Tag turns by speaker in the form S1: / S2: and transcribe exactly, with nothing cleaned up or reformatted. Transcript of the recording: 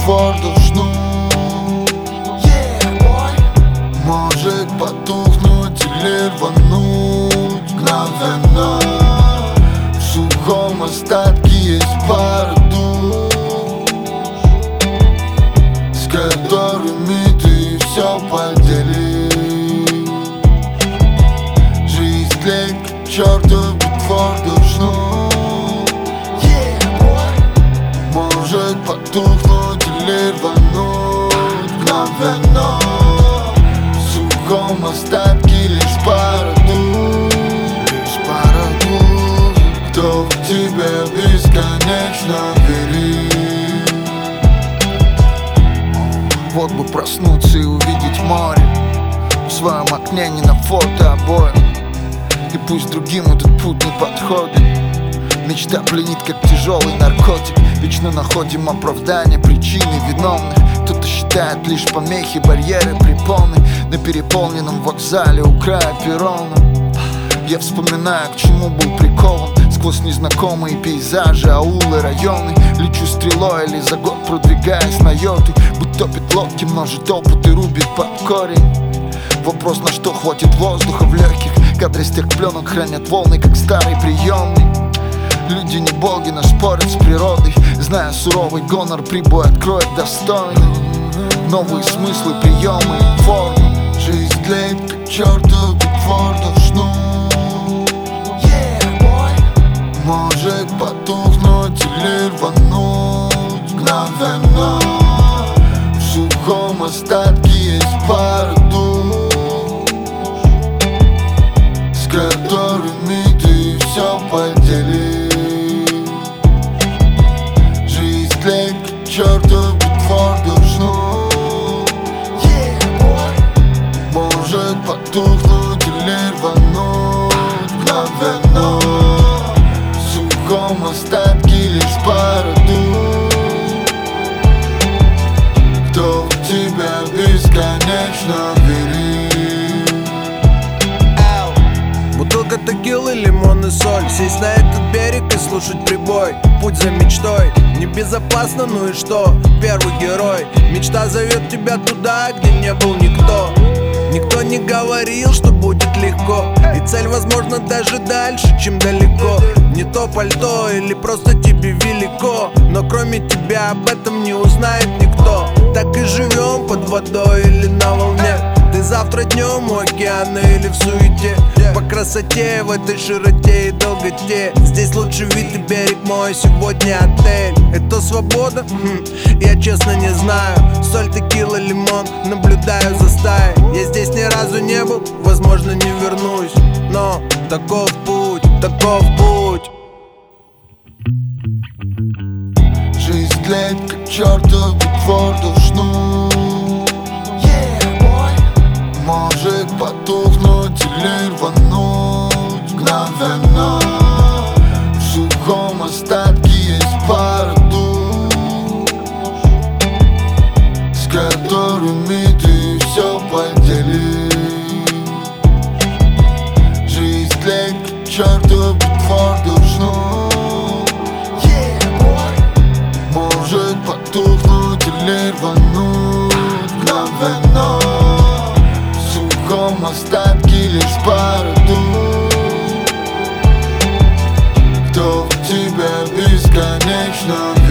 S1: воздушную. Yeah, boy. Может потухнуть или рвануть мгновенно. В сухом остатке есть пара душ, с которыми ты все поделишь. Жизнь тлеет, как чертов битвор душной. Yeah, boy. Может потухнуть или рвануть мгновенно. В сухом остатке лишь пара душ, лишь пара душ, кто в тебя бесконечно верит. Вот бы проснуться и увидеть море в своем окне, не на фотообоях. И пусть другим этот путь не подходит. Мечта пленит, как тяжелый наркотик. Вечно находим оправдания, причины виновных. Кто-то считает лишь помехи, барьеры, препоны на переполненном вокзале у края перрона. Я вспоминаю, к чему был прикован. Сквозь незнакомые пейзажи, аулы, районы. Лечу стрелой или за год продвигаясь на йоты. Будь топит лодки, множит опыт и рубит под корень. Вопрос, на что хватит воздуха в легких. Кадры с тех пленок хранят волны, как старый приемный. Люди не боги, но спорят с природой. Зная суровый гонор, прибой откроет достойный. Новые смыслы, приемы и формы. Жизнь тлеет, как чертов битвор душной. Yeah, boy. Может потухнуть или рвануть мгновенно. В сухом остатке есть пара душ, с которыми ты все поделишь. Жизнь тлеет, как чертов битвор душной. Yeah, boy. Может потухнуть или рвануть мгновенно. В сухом остатке лишь пара душ, кто в тебя бесконечно верит.
S2: Бутылка текилы, лимон и соль. Сесть на этот берег и слушать прибой. Путь за мечтой небезопасно, ну и что? Первый герой. Мечта зовет тебя туда, где не был никто. Никто не говорил, что будет легко. И цель, возможно, даже дальше, чем далеко. Не то пальто или просто тебе велико. Но кроме тебя об этом не узнает никто. Так и живем под водой или на волне. Ты завтра днем у океана или в суете. По красоте в этой широте и долготе. Здесь лучший вид и берег мой, сегодня отель. Это свобода? Хм, я честно не знаю. Соль, текила, лимон, наблюдаю за стаей. Я здесь ни разу не был, возможно, не вернусь. Но таков путь, таков путь.
S1: Жизнь тлеет, как чертов битвор душной. Yeah, boy. Может потухнуть или рвануть мгновенно. В сухом остатке есть пара душ, с которыми ты все поделишь. Жизнь тлеет, как чертов битвор душной. Yeah, boy. Может потухнуть или рвануть мгновенно. В сухом остатке лишь пара душ, кто в тебя бесконечно